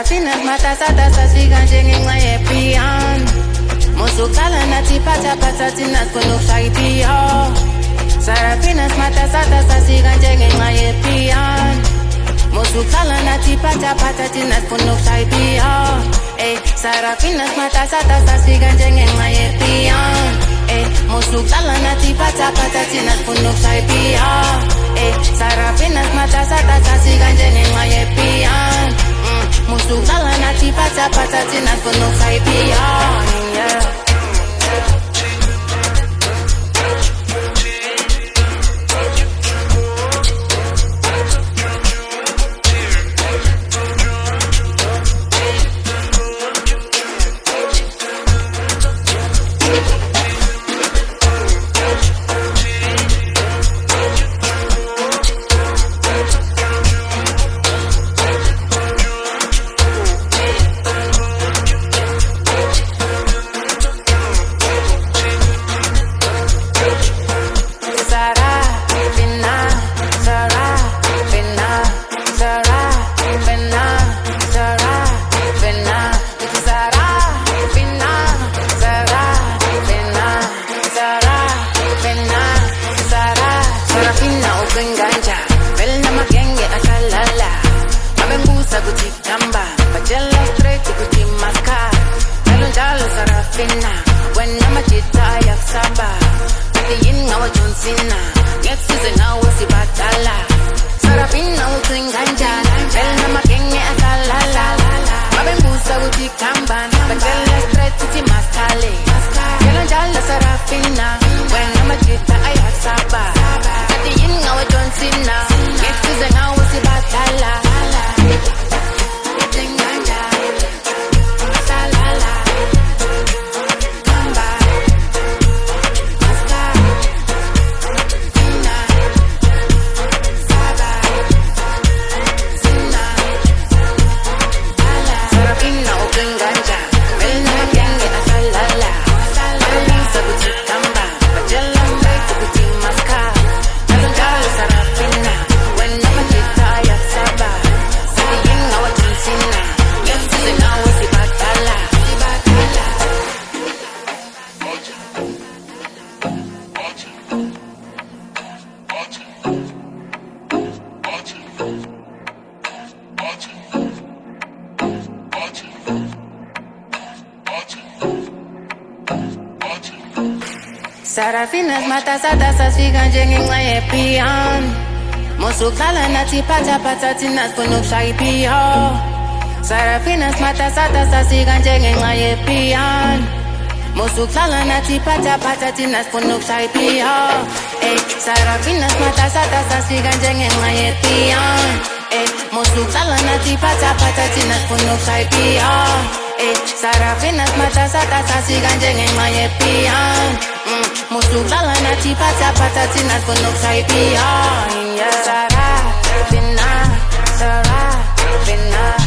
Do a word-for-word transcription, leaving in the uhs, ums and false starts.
Sarafinas matasata sigan ngenxa yepiano Musukala nathi phatha phatha thina sifuna ukushaya Sarafinas matasata sigan ngenxa yepiano Musukala nathi phatha phatha thina sifuna ukushaya Ey Sarafinas matasata sigan ngenxa yepiano Ey Musukala nathi phatha phatha thina sifuna ukushaya Ey Sarafinas matasata sigan ngenxa yepiano Musukala nathi phatha phatha thina sifuna ukushaya Sarafinas matasata sigan ngenxa yepiano Musukala nathi phatha phatha thina sifuna ukushaya Sarafinas matasata sigan ngenxa yepiano Musukala nathi phatha phatha thina sifuna ukushaya Ey Sarafinas matasata sigan ngenxa yepiano Ey Musukala nathi phatha phatha thina sifuna ukushaya Ey Sarafinas matasata sigan ngenxa yepiano Musukala nathi phatha phatha thina sifuna ukushaya Sarafina, Sarafina